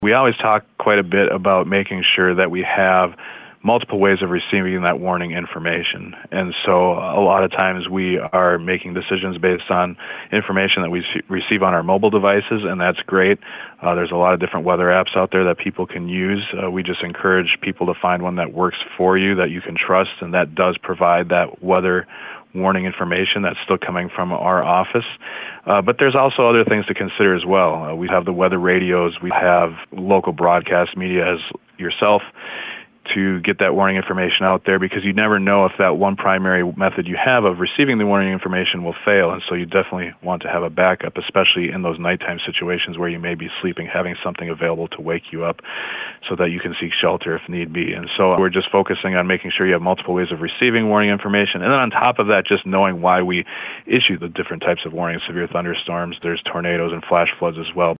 We always talk quite a bit about making sure that we have multiple ways of receiving that warning information. And so a lot of times we are making decisions based on information that we receive on our mobile devices, and that's great. There's a lot of different weather apps out there that people can use. We just encourage people to find one that works for you, that you can trust, and that does provide that weather warning information that's still coming from our office. But there's also other things to consider as well. We have the weather radios, we have local broadcast media as yourself to get that warning information out there, because you never know if that one primary method you have of receiving the warning information will fail, and so you definitely want to have a backup, especially in those nighttime situations where you may be sleeping, having something available to wake you up so that you can seek shelter if need be. And so we're just focusing on making sure you have multiple ways of receiving warning information, and then on top of that, just knowing why we issue the different types of warnings. Severe thunderstorms, there's tornadoes and flash floods as well.